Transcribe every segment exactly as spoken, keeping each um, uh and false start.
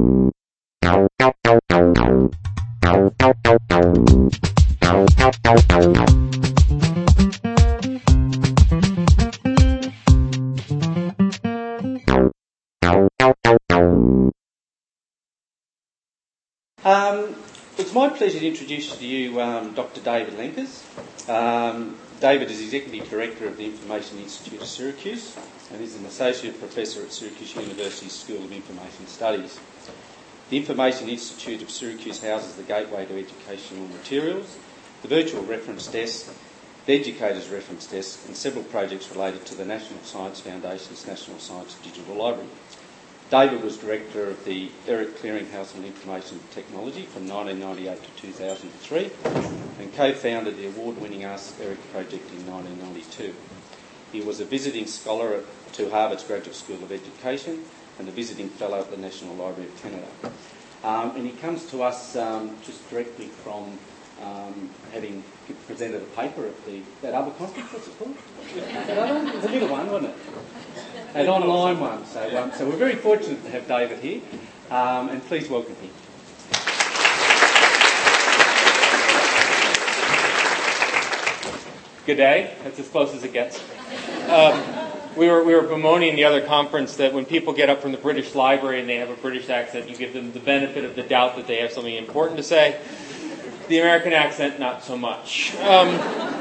Um, it's my pleasure to introduce to you um, Doctor David Lenkers. Um, David is Executive Director of the Information Institute of Syracuse and is an Associate Professor at Syracuse University's School of Information Studies. The Information Institute of Syracuse houses the Gateway to Educational Materials, the Virtual Reference Desk, the Educators Reference Desk, and several projects related to the National Science Foundation's National Science Digital Library. David was Director of the ERIC Clearinghouse on Information Technology from nineteen ninety-eight to two thousand three and co-founded the award-winning Ask ERIC project in nineteen ninety-two. He was a visiting scholar at, to Harvard's Graduate School of Education and a visiting fellow at the National Library of Canada. Um, and he comes to us um, just directly from um, having presented a paper at the that other conference, what's it called? That other one? It was a little one, wasn't it? An online one. So, um, so we're very fortunate to have David here, um, and please welcome him. Good day. That's as close as it gets. Um, we were we were bemoaning the other conference that when people get up from the British Library and they have a British accent, you give them the benefit of the doubt that they have something important to say. The American accent, not so much. Um,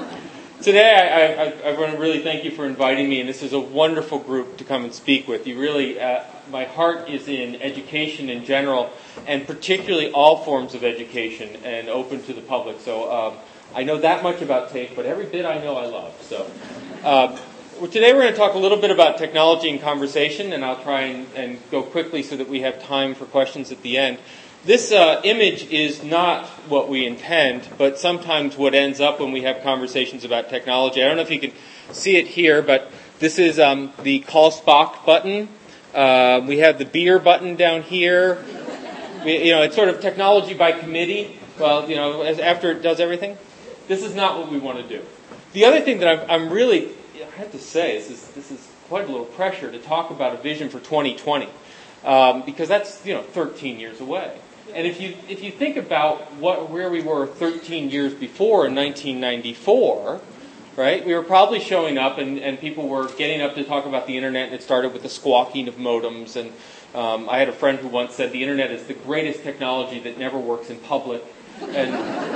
Today, I, I, I want to really thank you for inviting me, and this is a wonderful group to come and speak with. You really, uh, my heart is in education in general, and particularly all forms of education, and open to the public. So um, I know that much about TAFE, but every bit I know I love. So uh, well, today we're going to talk a little bit about technology and conversation, and I'll try and, and go quickly so that we have time for questions at the end. This uh, image is not what we intend, but sometimes what ends up when we have conversations about technology. I don't know if you can see it here, but this is um, the Call Spock button. Uh, we have the beer button down here. We, you know, it's sort of technology by committee. Well, you know, as, after it does everything. This is not what we want to do. The other thing that I'm, I'm really, I have to say, this is, this is quite a little pressure to talk about a vision for twenty twenty, um, because that's, you know, thirteen years away. And if you if you think about what where we were thirteen years before in nineteen ninety-four, right? We were probably showing up and, and people were getting up to talk about the internet, and it started with the squawking of modems. And um, I had a friend who once said the internet is the greatest technology that never works in public. And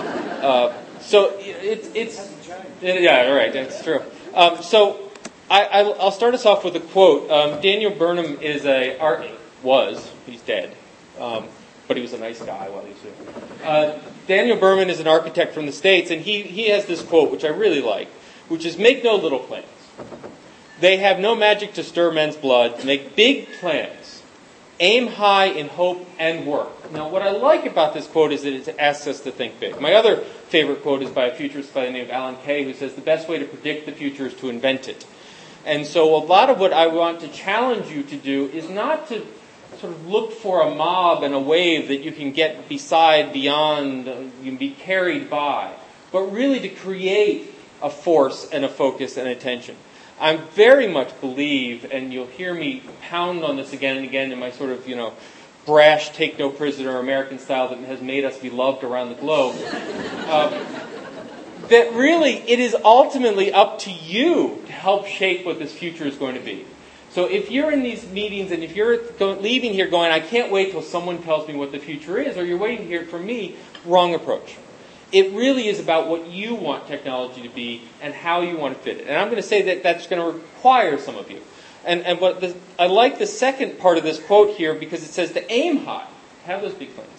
uh, so it's it's it, yeah, right, that's true. Um, so I, I I'll start us off with a quote. Um, Daniel Burnham is a art was he's dead. Um, But he was a nice guy while he was here. Uh, Daniel Berman is an architect from the States, and he, he has this quote, which I really like, which is, make no little plans. They have no magic to stir men's blood. Make big plans. Aim high in hope and work. Now, what I like about this quote is that it asks us to think big. My other favorite quote is by a futurist by the name of Alan Kay, who says, the best way to predict the future is to invent it. And so a lot of what I want to challenge you to do is not to sort of look for a mob and a wave that you can get beside, beyond, uh, you can be carried by, but really to create a force and a focus and attention. I very much believe, and you'll hear me pound on this again and again in my sort of, you know, brash, take no prisoner American style that has made us beloved around the globe, uh, that really it is ultimately up to you to help shape what this future is going to be. So if you're in these meetings and if you're going, leaving here going, I can't wait till someone tells me what the future is, or you're waiting to hear it from me, wrong approach. It really is about what you want technology to be and how you want to fit it. And I'm going to say that that's going to require some of you. And, and what the, I like the second part of this quote here because it says to aim high, have those big plans,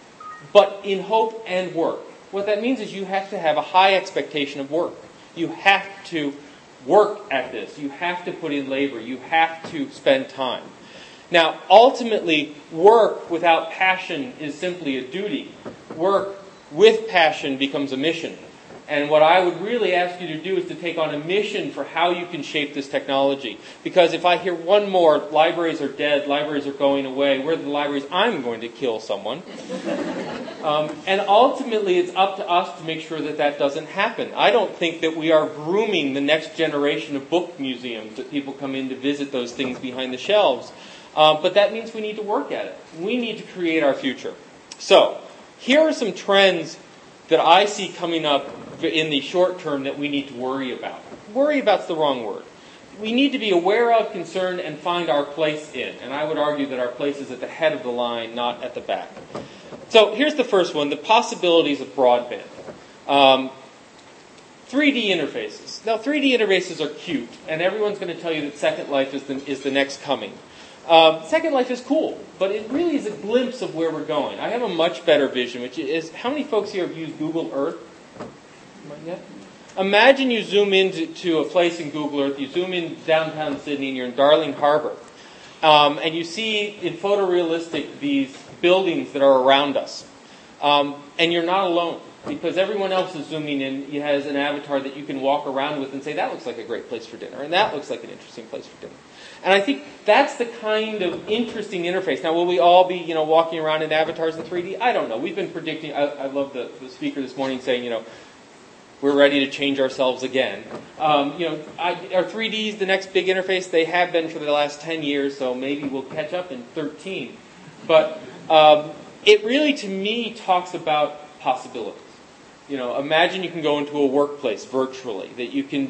but in hope and work. What that means is you have to have a high expectation of work. You have to work at this. You have to put in labor. You have to spend time. Now, ultimately, work without passion is simply a duty. Work with passion becomes a mission. And what I would really ask you to do is to take on a mission for how you can shape this technology. Because if I hear one more, libraries are dead, libraries are going away, where are the libraries? I'm going to kill someone. Um, and ultimately, it's up to us to make sure that that doesn't happen. I don't think that we are grooming the next generation of book museums, that people come in to visit those things behind the shelves. Um, but that means we need to work at it. We need to create our future. So, here are some trends that I see coming up in the short term that we need to worry about. Worry about's the wrong word. We need to be aware of, concerned, and find our place in. And I would argue that our place is at the head of the line, not at the back. So here's the first one, the possibilities of broadband. Um, three D interfaces. Now, three D interfaces are cute, and everyone's going to tell you that Second Life is the, is the next coming. Um, Second Life is cool, but it really is a glimpse of where we're going. I have a much better vision, which is, how many folks here have used Google Earth? Yet? Imagine you zoom into to a place in Google Earth, you zoom in downtown Sydney, and you're in Darling Harbour, um, and you see in photorealistic these buildings that are around us. Um, and you're not alone, because everyone else is zooming in. It has an avatar that you can walk around with and say, that looks like a great place for dinner, and that looks like an interesting place for dinner. And I think that's the kind of interesting interface. Now, will we all be, you know, walking around in avatars in three D? I don't know. We've been predicting, I, I love the, the speaker this morning saying, you know, we're ready to change ourselves again. Um, you know, I, are three Ds the next big interface? They have been for the last ten years, so maybe we'll catch up in thirteen. But um, it really, to me, talks about possibilities. You know, imagine you can go into a workplace virtually, that you can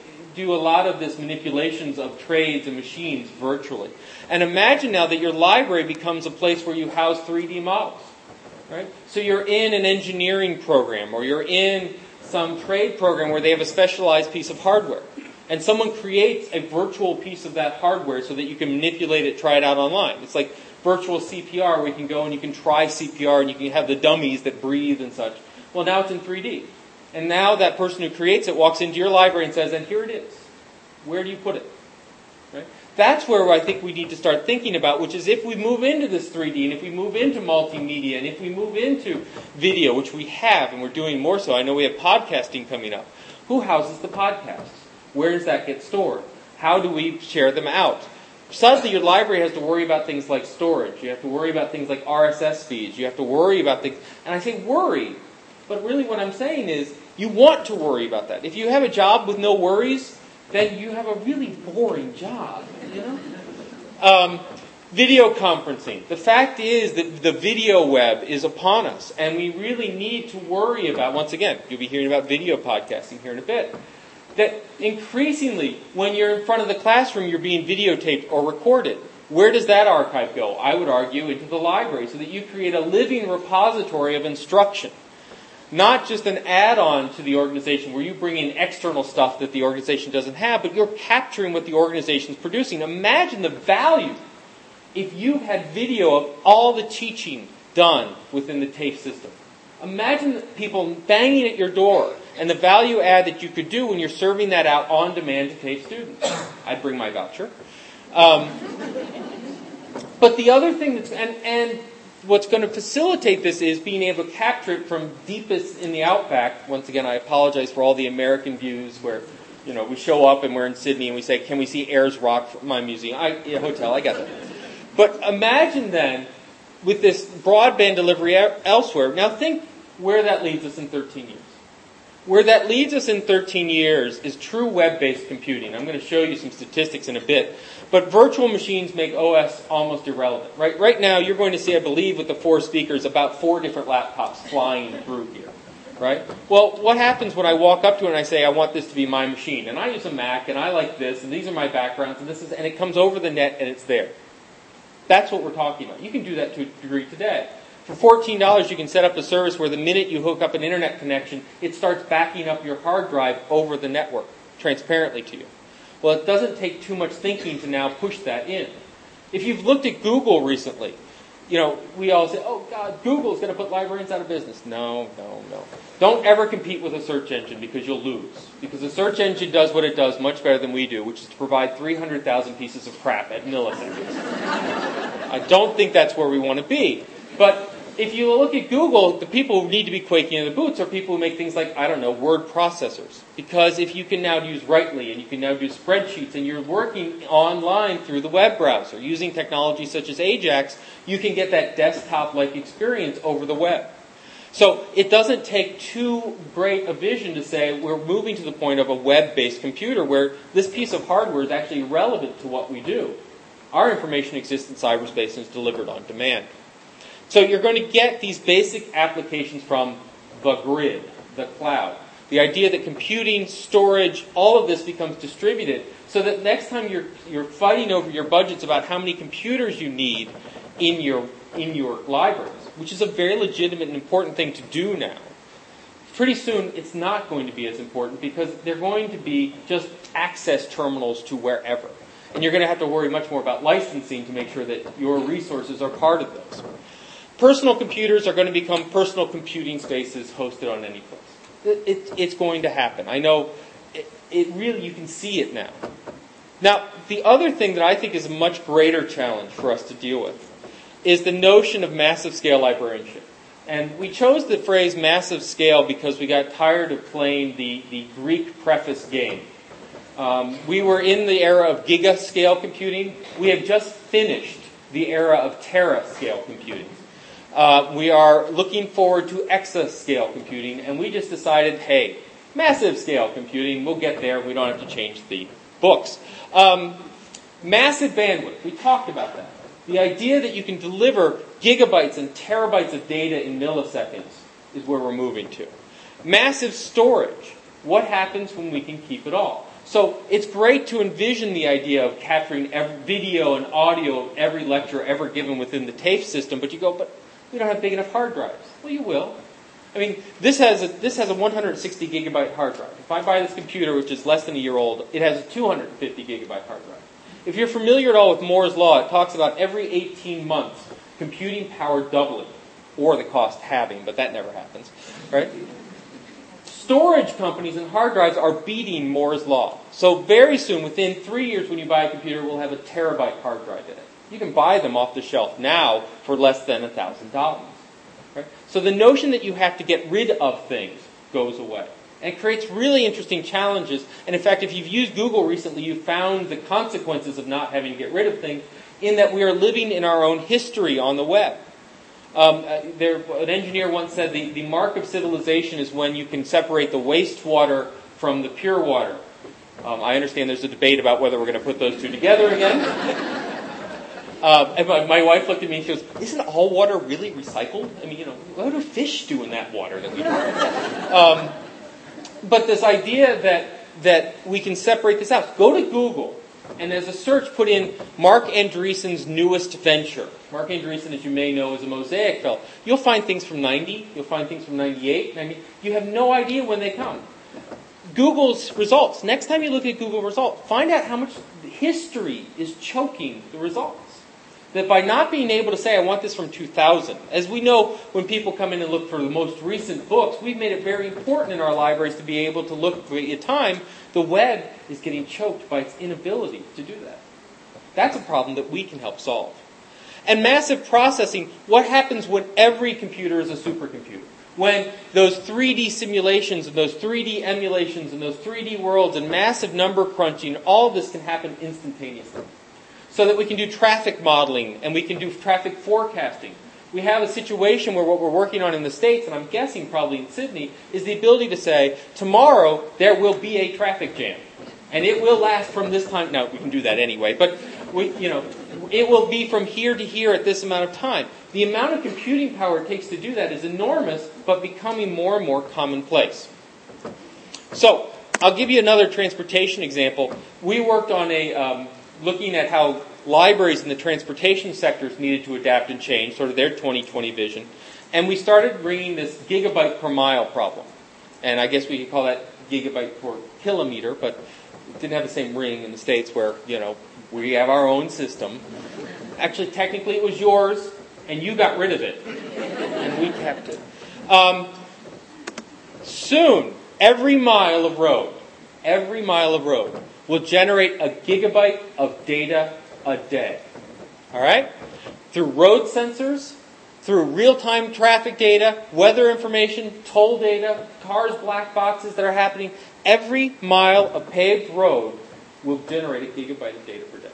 do a lot of this manipulations of trades and machines virtually. And imagine now that your library becomes a place where you house three D models. Right? So you're in an engineering program, or you're in some trade program where they have a specialized piece of hardware. And someone creates a virtual piece of that hardware so that you can manipulate it, try it out online. It's like virtual C P R, where you can go and you can try C P R and you can have the dummies that breathe and such. Well, now it's in three D. And now that person who creates it walks into your library and says, and here it is. Where do you put it? Right? That's where I think we need to start thinking about, which is if we move into this three D, and if we move into multimedia, and if we move into video, which we have, and we're doing more so. I know we have podcasting coming up. Who houses the podcasts? Where does that get stored? How do we share them out? Suddenly your library has to worry about things like storage. You have to worry about things like R S S feeds. You have to worry about things. And I say worry, but really what I'm saying is you want to worry about that. If you have a job with no worries, then you have a really boring job, you know? Um, video conferencing. The fact is that the video web is upon us, and we really need to worry about, once again, you'll be hearing about video podcasting here in a bit, that increasingly, when you're in front of the classroom, you're being videotaped or recorded. Where does that archive go? I would argue into the library, so that you create a living repository of instruction. Not just an add-on to the organization where you bring in external stuff that the organization doesn't have, but you're capturing what the organization's producing. Imagine the value if you had video of all the teaching done within the TAFE system. Imagine people banging at your door and the value add that you could do when you're serving that out on demand to TAFE students. I'd bring my voucher. Um, but the other thing that's... and and what's going to facilitate this is being able to capture it from deepest in the outback. Once again, I apologize for all the American views where, you know, we show up and we're in Sydney and we say, can we see Ayers Rock from my museum? I, yeah, hotel, I got that. But imagine then, with this broadband delivery elsewhere, now think where that leads us in thirteen years. Where that leads us in thirteen years is true web-based computing. I'm going to show you some statistics in a bit. But virtual machines make O S almost irrelevant. Right, right now, you're going to see, I believe, with the four speakers, about four different laptops flying through here. Right? Well, what happens when I walk up to it and I say, I want this to be my machine? And I use a Mac, and I like this, and these are my backgrounds, and this is, and it comes over the net, and it's there. That's what we're talking about. You can do that to a degree today. For fourteen dollars, you can set up a service where the minute you hook up an internet connection, it starts backing up your hard drive over the network, transparently to you. Well, it doesn't take too much thinking to now push that in. If you've looked at Google recently, you know, we all say, oh, God, Google's going to put librarians out of business. No, no, no. Don't ever compete with a search engine because you'll lose. Because the search engine does what it does much better than we do, which is to provide three hundred thousand pieces of crap at milliseconds. I don't think that's where we want to be. But if you look at Google, the people who need to be quaking in the boots are people who make things like, I don't know, word processors. Because if you can now use Writely and you can now do spreadsheets and you're working online through the web browser using technology such as Ajax, you can get that desktop-like experience over the web. So it doesn't take too great a vision to say we're moving to the point of a web-based computer where this piece of hardware is actually relevant to what we do. Our information exists in cyberspace and is delivered on demand. So you're going to get these basic applications from the grid, the cloud. The idea that computing, storage, all of this becomes distributed so that next time you're you're fighting over your budgets about how many computers you need in your in your libraries, which is a very legitimate and important thing to do now. Pretty soon it's not going to be as important because they're going to be just access terminals to wherever. And you're going to have to worry much more about licensing to make sure that your resources are part of those. Personal computers are going to become personal computing spaces hosted on any place. It, it, it's going to happen. I know it, it really, you can see it now. Now, the other thing that I think is a much greater challenge for us to deal with is the notion of massive scale librarianship. And we chose the phrase massive scale because we got tired of playing the, the Greek preface game. Um, we were in the era of giga scale computing. We have just finished the era of tera scale computing. Uh, we are looking forward to exascale computing, and we just decided, hey, massive scale computing, we'll get there. We don't have to change the books. Um, massive bandwidth, we talked about that. The idea that you can deliver gigabytes and terabytes of data in milliseconds is where we're moving to. Massive storage, what happens when we can keep it all? So it's great to envision the idea of capturing every video and audio of every lecture ever given within the TAFE system, but you go, but we don't have big enough hard drives. Well, you will. I mean, this has a, this has a one hundred sixty gigabyte hard drive. If I buy this computer, which is less than a year old, it has a two hundred fifty gigabyte hard drive. If you're familiar at all with Moore's Law, it talks about every eighteen months, computing power doubling, or the cost halving, but that never happens, right? Storage companies and hard drives are beating Moore's Law. So very soon, within three years when you buy a computer, we'll have a terabyte hard drive in it. You can buy them off the shelf now for less than one thousand dollars. Right? So the notion that you have to get rid of things goes away. And it creates really interesting challenges. And in fact, if you've used Google recently, you've found the consequences of not having to get rid of things in that we are living in our own history on the web. Um, uh, there, an engineer once said the, the mark of civilization is when you can separate the wastewater from the pure water. Um, I understand there's a debate about whether we're going to put those two together again. uh, and my, my wife looked at me and she goes, isn't all water really recycled? I mean, you know, what do fish do in that water that we drink? um, but this idea that, that we can separate this out. Go to Google. And as a search, put in Marc Andreessen's newest venture. Marc Andreessen, as you may know, is a Mosaic fellow. You'll find things from ninety. You'll find things from ninety-eight, ninety. You have no idea when they come. Google's results. Next time you look at Google results, find out how much history is choking the results. That by not being able to say, I want this from two thousand, as we know when people come in and look for the most recent books, we've made it very important in our libraries to be able to look for a time. The web is getting choked by its inability to do that. That's a problem that we can help solve. And massive processing, what happens when every computer is a supercomputer? When those three D simulations and those three D emulations and those three D worlds and massive number crunching, all of this can happen instantaneously. So that we can do traffic modeling and we can do traffic forecasting. We have a situation where what we're working on in the States, and I'm guessing probably in Sydney, is the ability to say, tomorrow there will be a traffic jam. And it will last from this time. Now, we can do that anyway, but we, you know, it will be from here to here at this amount of time. The amount of computing power it takes to do that is enormous, but becoming more and more commonplace. So, I'll give you another transportation example. We worked on a, um, looking at how libraries in the transportation sectors needed to adapt and change, sort of their twenty twenty vision. And we started bringing this gigabyte per mile problem. And I guess we could call that gigabyte per kilometer, but it didn't have the same ring in the States where, you know, we have our own system. Actually, technically it was yours, and you got rid of it. And we kept it. Um, soon, every mile of road, every mile of road will generate a gigabyte of data a day. All right? Through road sensors, through real-time traffic data, weather information, toll data, cars' black boxes that are happening, every mile of paved road will generate a gigabyte of data per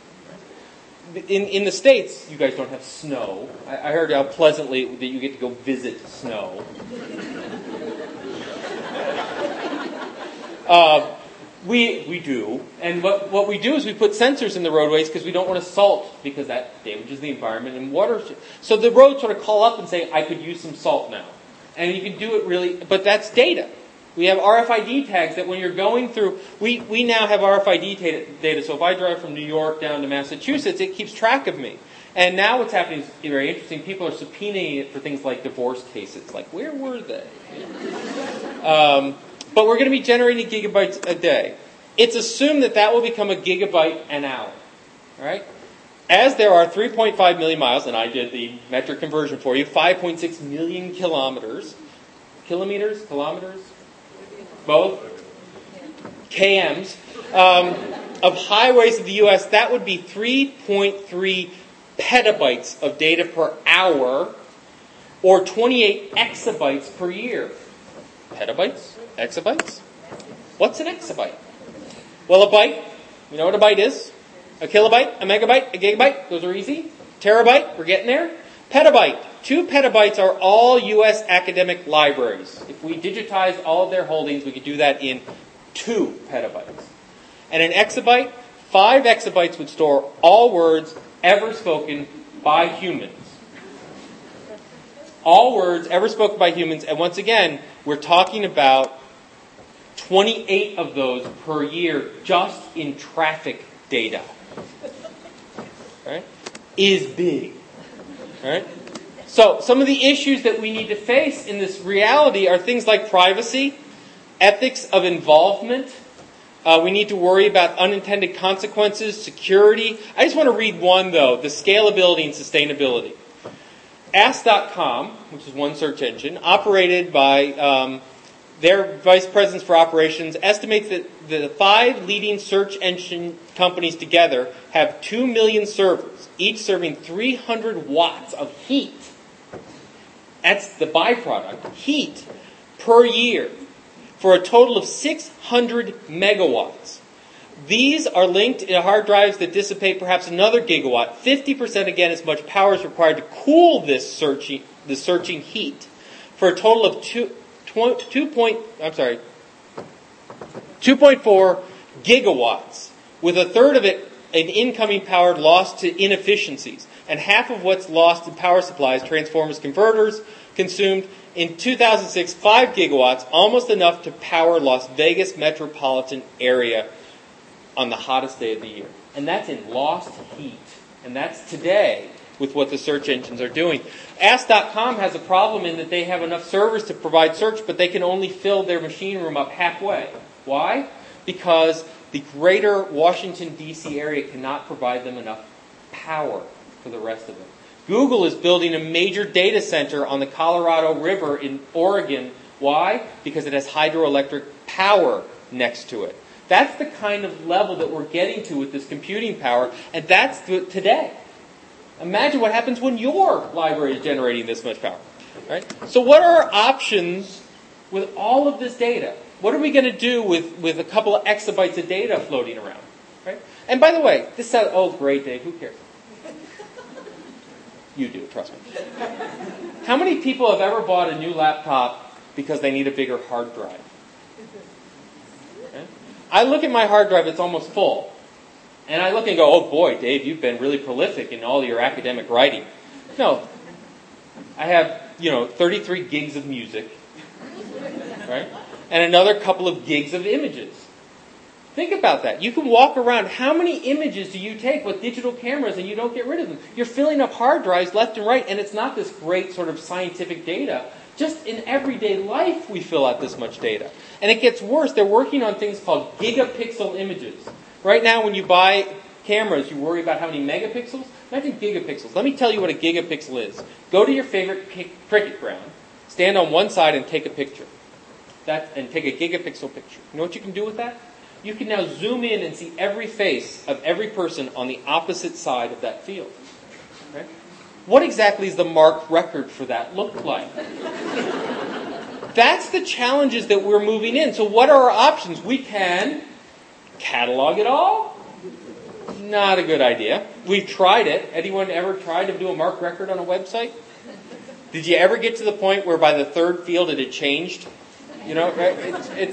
day. In, in the States, you guys don't have snow. I, I heard how pleasantly that you get to go visit snow. uh, We we do. And what, what we do is we put sensors in the roadways because we don't want to salt, because that damages the environment and water. So the roads sort of call up and say, I could use some salt now. And you can do it really, but that's data. We have R F I D tags that when you're going through, we, we now have R F I D data. So if I drive from New York down to Massachusetts, it keeps track of me. And now what's happening is very interesting. People are subpoenaing it for things like divorce cases. Like, where were they? um, but we're going to be generating gigabytes a day. It's assumed that that will become a gigabyte an hour. All right? As there are three point five million miles, and I did the metric conversion for you, five point six million kilometers. Kilometers? Kilometers? Both? K Ms. Um, of highways in the U S, that would be three point three petabytes of data per hour, or twenty-eight exabytes per year. Petabytes? Exabytes? What's an exabyte? Well, a byte, you know what a byte is? A kilobyte, a megabyte, a gigabyte, those are easy. Terabyte, we're getting there. Petabyte, two petabytes are all U S academic libraries. If we digitized all of their holdings, we could do that in two petabytes. And an exabyte, five exabytes would store all words ever spoken by humans. All words ever spoken by humans, and once again, we're talking about twenty-eight of those per year just in traffic data. Right? Is big. Right? So, some of the issues that we need to face in this reality are things like privacy, ethics of involvement. Uh, we need to worry about unintended consequences, security. I just want to read one, though, the scalability and sustainability. Ask dot com, which is one search engine, operated by um, their vice presidents for operations, estimates that the five leading search engine companies together have two million servers, each serving three hundred watts of heat. That's the byproduct, heat, per year, for a total of six hundred megawatts. These are linked in hard drives that dissipate perhaps another gigawatt. fifty percent again as much power is required to cool this searching, the searching heat, for a total of two, two, two point, I'm sorry, two point four gigawatts, with a third of it in incoming power lost to inefficiencies, and half of what's lost in power supplies, transformers, converters, consumed in two thousand six, five gigawatts, almost enough to power Las Vegas metropolitan area on the hottest day of the year. And that's in lost heat. And that's today with what the search engines are doing. Ask dot com has a problem in that they have enough servers to provide search, but they can only fill their machine room up halfway. Why? Because the greater Washington, D C area cannot provide them enough power for the rest of it. Google is building a major data center on the Colorado River in Oregon. Why? Because it has hydroelectric power next to it. That's the kind of level that we're getting to with this computing power, and that's today. Imagine what happens when your library is generating this much power. Right? So what are our options with all of this data? What are we going to do with, with a couple of exabytes of data floating around? Right? And by the way, this sounds, oh, great, Dave, who cares? You do, trust me. How many people have ever bought a new laptop because they need a bigger hard drive? Okay. I look at my hard drive, it's almost full. And I look and go, oh boy, Dave, you've been really prolific in all your academic writing. No. I have, you know, thirty-three gigs of music. Right? And another couple of gigs of images. Think about that. You can walk around. How many images do you take with digital cameras and you don't get rid of them? You're filling up hard drives left and right, and it's not this great sort of scientific data. Just in everyday life, we fill out this much data. And it gets worse. They're working on things called gigapixel images. Right now, when you buy cameras, you worry about how many megapixels. Imagine gigapixels. Let me tell you what a gigapixel is. Go to your favorite cricket ground, stand on one side and take a picture. That, and take a gigapixel picture. You know what you can do with that? You can now zoom in and see every face of every person on the opposite side of that field. Right? What exactly is the mark record for that look like? That's the challenges that we're moving in. So what are our options? We can catalog it all. Not a good idea. We've tried it. Anyone ever tried to do a mark record on a website? Did you ever get to the point where by the third field it had changed? You know, right? It's, it's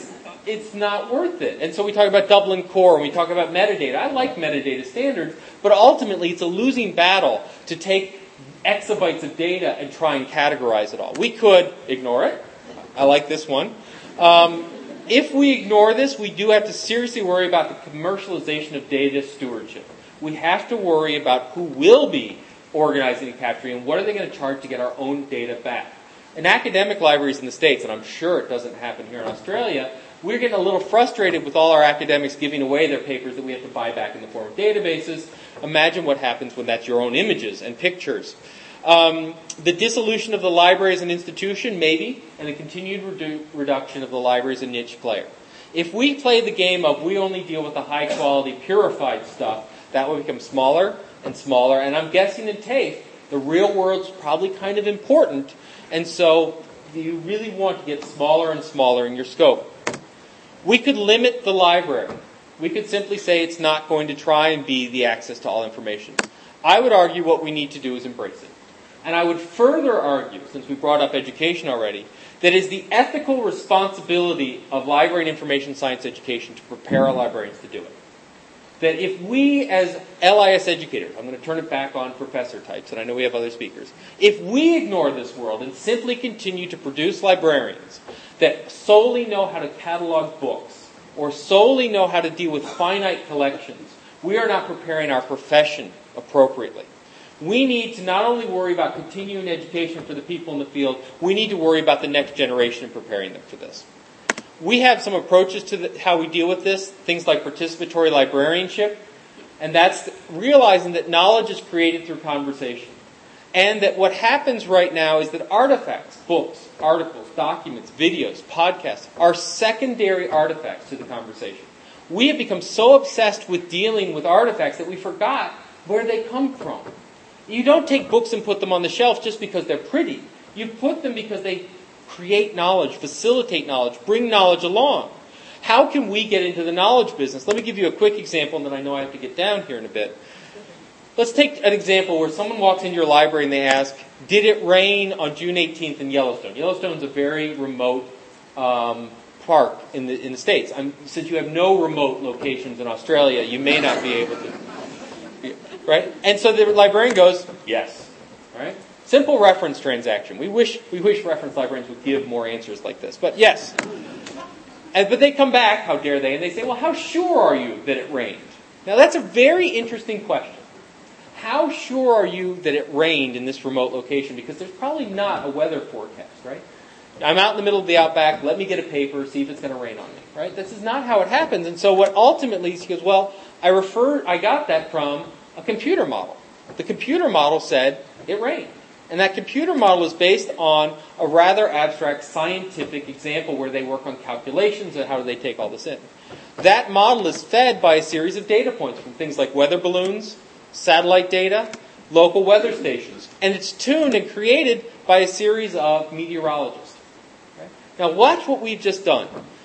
it's not worth it. And so we talk about Dublin Core, and we talk about metadata. I like metadata standards, but ultimately it's a losing battle to take exabytes of data and try and categorize it all. We could ignore it. I like this one. Um, if we ignore this, we do have to seriously worry about the commercialization of data stewardship. We have to worry about who will be organizing and capturing, and what are they going to charge to get our own data back. In academic libraries in the States, and I'm sure it doesn't happen here in Australia, we're getting a little frustrated with all our academics giving away their papers that we have to buy back in the form of databases. Imagine what happens when that's your own images and pictures. Um, the dissolution of the library as an institution, maybe, and the continued redu- reduction of the library as a niche player. If we play the game of we only deal with the high-quality, purified stuff, that will become smaller and smaller. And I'm guessing in TAFE, the real world's probably kind of important, and so you really want to get smaller and smaller in your scope. We could limit the library. We could simply say it's not going to try and be the access to all information. I would argue what we need to do is embrace it. And I would further argue, since we brought up education already, that it is the ethical responsibility of library and information science education to prepare our librarians to do it. That if we as L I S educators, I'm going to turn it back on professor types, and I know we have other speakers, if we ignore this world and simply continue to produce librarians that solely know how to catalog books or solely know how to deal with finite collections, we are not preparing our profession appropriately. We need to not only worry about continuing education for the people in the field, we need to worry about the next generation and preparing them for this. We have some approaches to the, how we deal with this, things like participatory librarianship, and that's realizing that knowledge is created through conversation. And that what happens right now is that artifacts, books, articles, documents, videos, podcasts, are secondary artifacts to the conversation. We have become so obsessed with dealing with artifacts that we forgot where they come from. You don't take books and put them on the shelf just because they're pretty. You put them because they create knowledge, facilitate knowledge, bring knowledge along. How can we get into the knowledge business? Let me give you a quick example, and then I know I have to get down here in a bit. Let's take an example where someone walks into your library and they ask, did it rain on June eighteenth in Yellowstone? Yellowstone's a very remote um, park in the in the States. I'm, since you have no remote locations in Australia, you may not be able to. Right? And so the librarian goes, yes. Right? Simple reference transaction. We wish we wish reference librarians would give more answers like this. But yes. And, but they come back, how dare they, and they say, well, how sure are you that it rained? Now that's a very interesting question. How sure are you that it rained in this remote location? Because there's probably not a weather forecast, right? I'm out in the middle of the outback, let me get a paper, see if it's going to rain on me, right? This is not how it happens. And so what ultimately, he goes, well, I refer, I got that from a computer model. The computer model said it rained. And that computer model is based on a rather abstract scientific example where they work on calculations and how do they take all this in. That model is fed by a series of data points from things like weather balloons, satellite data, local weather stations. And it's tuned and created by a series of meteorologists. Okay? Now watch what we've just done.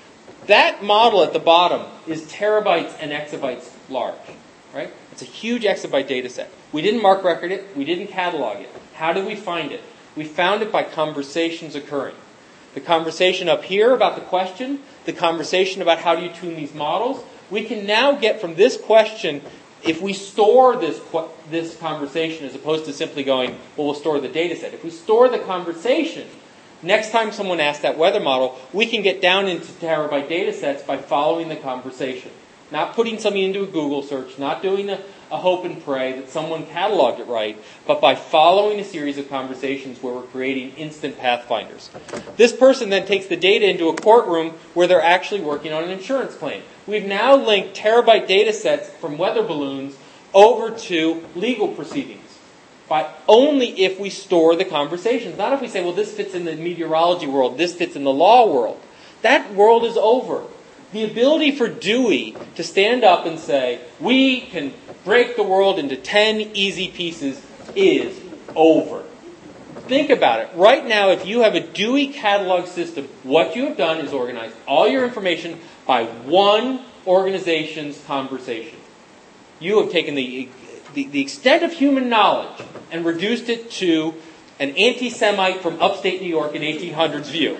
That model at the bottom is terabytes and exabytes large. Right? It's a huge exabyte data set. We didn't mark record it. We didn't catalog it. How did we find it? We found it by conversations occurring. The conversation up here about the question, the conversation about how do you tune these models. We can now get from this question, if we store this this conversation as opposed to simply going, well, we'll store the data set. If we store the conversation, next time someone asks that weather model, we can get down into terabyte data sets by following the conversation. Not putting something into a Google search, not doing a, a hope and pray that someone cataloged it right, but by following a series of conversations where we're creating instant pathfinders. This person then takes the data into a courtroom where they're actually working on an insurance claim. We've now linked terabyte data sets from weather balloons over to legal proceedings. But only if we store the conversations. Not if we say, well, this fits in the meteorology world, this fits in the law world. That world is over. The ability for Dewey to stand up and say, we can break the world into ten easy pieces is over. Think about it. Right now, if you have a Dewey catalog system, what you have done is organize all your information by one organization's conversation. You have taken the, the, the extent of human knowledge and reduced it to an anti-Semite from upstate New York in eighteen hundreds view.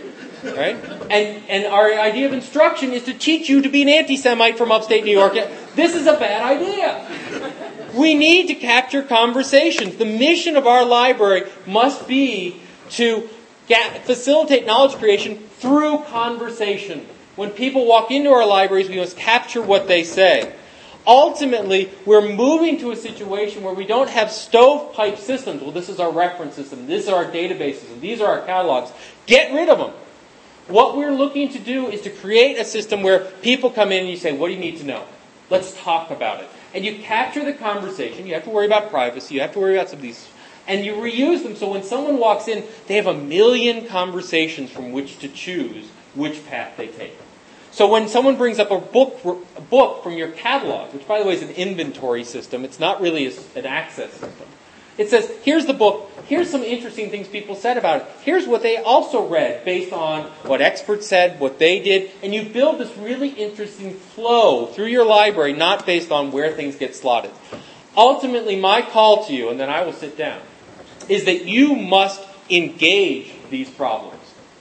Right? And and our idea of instruction is to teach you to be an anti-Semite from upstate New York. This is a bad idea. We need to capture conversations. The mission of our library must be to ga- facilitate knowledge creation through conversation. When people walk into our libraries, we must capture what they say. Ultimately, we're moving to a situation where we don't have stovepipe systems. Well, this is our reference system. These are our databases. And these are our catalogs. Get rid of them. What we're looking to do is to create a system where people come in and you say, what do you need to know? Let's talk about it. And you capture the conversation. You have to worry about privacy. You have to worry about some of these. And you reuse them so when someone walks in, they have a million conversations from which to choose which path they take. So when someone brings up a book, a book from your catalog, which by the way is an inventory system, it's not really an access system. It says, here's the book, here's some interesting things people said about it. Here's what they also read based on what experts said, what they did. And you build this really interesting flow through your library, not based on where things get slotted. Ultimately, my call to you, and then I will sit down, is that you must engage these problems.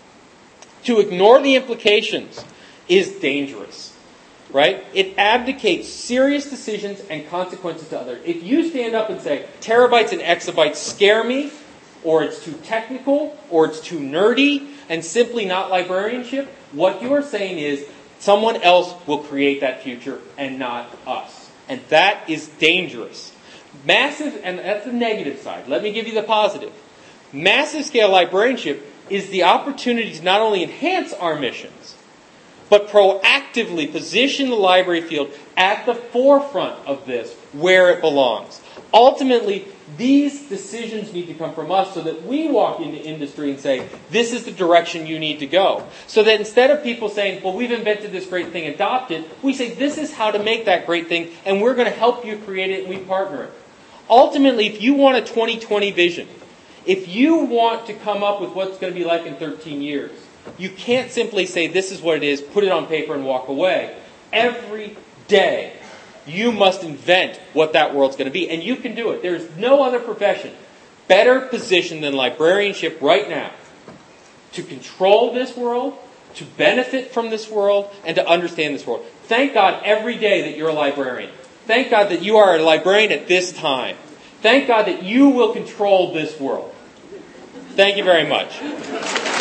To ignore the implications is dangerous, right? It abdicates serious decisions and consequences to others. If you stand up and say, terabytes and exabytes scare me, or it's too technical, or it's too nerdy, and simply not librarianship, what you are saying is someone else will create that future and not us. And that is dangerous. Massive, and that's the negative side. Let me give you the positive. Massive scale librarianship is the opportunity to not only enhance our missions, but proactively position the library field at the forefront of this, where it belongs. Ultimately, these decisions need to come from us so that we walk into industry and say, this is the direction you need to go. So that instead of people saying, well, we've invented this great thing, adopt it, we say, this is how to make that great thing, and we're going to help you create it, and we partner it. Ultimately, if you want a twenty twenty vision, if you want to come up with what's going to be like in thirteen years, you can't simply say, this is what it is, put it on paper and walk away. Every day, you must invent what that world's going to be. And you can do it. There's no other profession better positioned than librarianship right now to control this world, to benefit from this world, and to understand this world. Thank God every day that you're a librarian. Thank God that you are a librarian at this time. Thank God that you will control this world. Thank you very much.